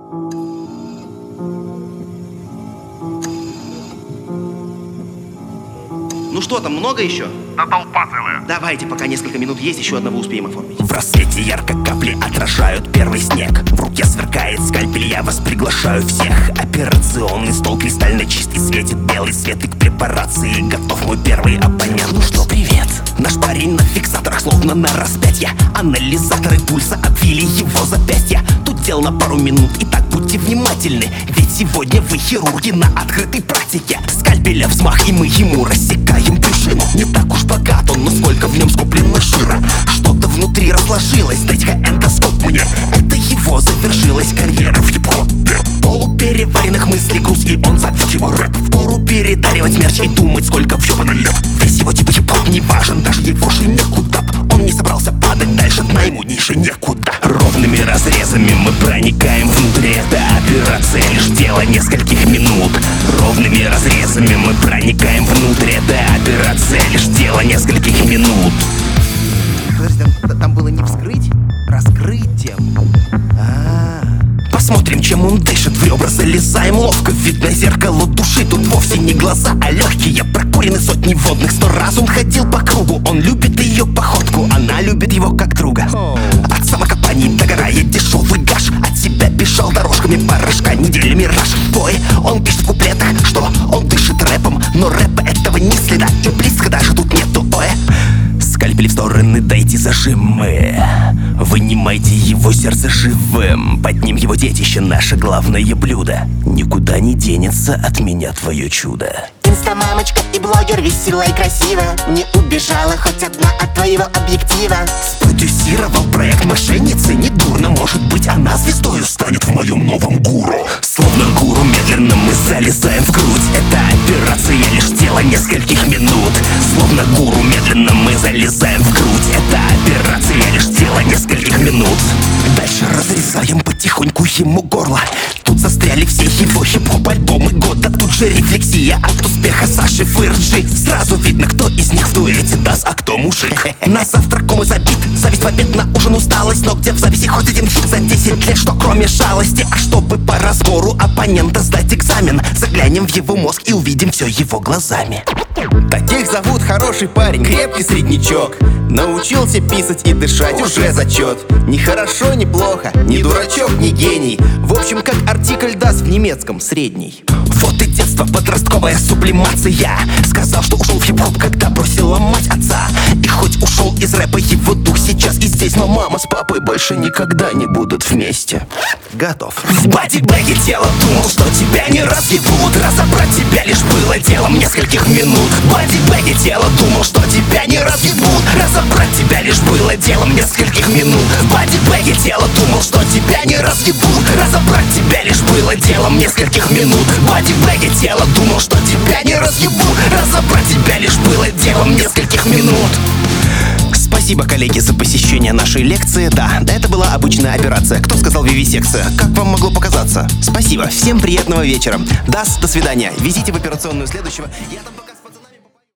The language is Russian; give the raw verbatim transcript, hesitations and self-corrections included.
Ну что там, много еще? Да толпа целая. Давайте, пока несколько минут есть, еще одного успеем оформить. В рассвете ярко капли отражают первый снег. В руке сверкает скальпель, я вас приглашаю всех. Операционный стол кристально чистый, светит белый свет. И к препарации готов мой первый оппонент. Ну что, привет. Наш парень на фиксаторах, словно на распятье. Анализаторы пульса обвили его запястья. Тут дело на пару минут, и так будьте внимательны. Ведь сегодня вы хирурги на открытой практике. Скальпеля взмах, и мы ему рассекаем брюшину. Не так уж богат он, но сколько в нем скоплено жира. Что-то внутри разложилось, дайте-ка эндоскоп мне. Это его завершилась карьера в хип-хопе. Полупереваренных мыслей груз, и он зовет его рэп. Впору передаривать мерч и думать, сколько въебано лет. Весь его типа хип-хоп не важен, даже его же некуда. Он не собрался падать дальше, дна ему ниже некуда. Ровными разрезами мы проникаем внутрь. Эта операция лишь дело нескольких минут. Ровными разрезами мы проникаем внутрь. Эта операция лишь дело нескольких минут. Подожди, там, там было не вскрыть, раскрытием. А-а-а. Посмотрим, чем он дышит, в ребра залезаем ловко. Видно зеркало души, тут вовсе не глаза, а легкие. Прокурены сотни водных, сто раз он ходил по кругу. Он любит ее походку, она любит его как друга. От самокопаний догорает дешевый гаш. От себя бежал дорожками порошка, неделями раш в бой. Он пишет в куплетах, что он дышит рэпом, но рэпа этого ни следа, и близко даже тут нету. Ой, скальпели в стороны, дайте зажимы. Вынимайте его сердце живым. Под ним его детище, наше главное блюдо. Никуда не денется от меня твое чудо. Инстамамочка и блогер, веселая и красивая, не убежала хоть одна от твоего объектива. Спродюсировал проект мошенницы, не дурно. Может быть, она звездою станет в моем новом гуру. Словно гуру медленно мы залезаем в грудь. Эта операция лишь дело нескольких минут. Словно гуру медленно мы залезаем в грудь. Эта операция лишь дело нескольких минут. Дальше разрезаем потихоньку ему горло. Тут застряли все его хип-хоп альбомы года. Тут же рефлексия от успеха Саши Фырджи. Сразу видно, кто из них в дуэте даст, а кто мужик. На завтрак комы забит, зависть в обед, на ужин усталость. Но где в зависи хоть один хит за десять лет, что кроме жалости? А чтобы по разбору оппонента сдать экзамен, заглянем в его мозг и увидим все его глазами. Таких зовут хороший парень, крепкий среднячок. Научился писать и дышать, уже зачет. Ни хорошо, ни плохо, ни дурачок, ни гений. В общем, как артикль даст в немецком средний. Вот и детство, подростковая сублимация. Сказал, что ушел в хип-хоп, когда бросила мать отца. И хоть ушел из рэпа его дух сейчас и здесь, но мама с папой больше никогда не будут вместе. Готов. В бади-бэге тело думал, что тебя не разъебут. Разобрать тебя лишь было делом нескольких минут. В бади-бэге тело думал, что тебя не разъебут. Разобрать тебя лишь было делом нескольких минут. В бади-бэге тело думал, что тебя не разъебут. Разобрать тебя лишь было делом нескольких минут. В бади-бэге тело думал, что тебя не разъебут. Разобрать тебя лишь было делом нескольких минут. Спасибо, коллеги, за посещение нашей лекции. Да, это была обычная операция. Кто сказал вивисекция? Как вам могло показаться? Спасибо, всем приятного вечера. Дас, до свидания. Везите в операционную следующего. Я там...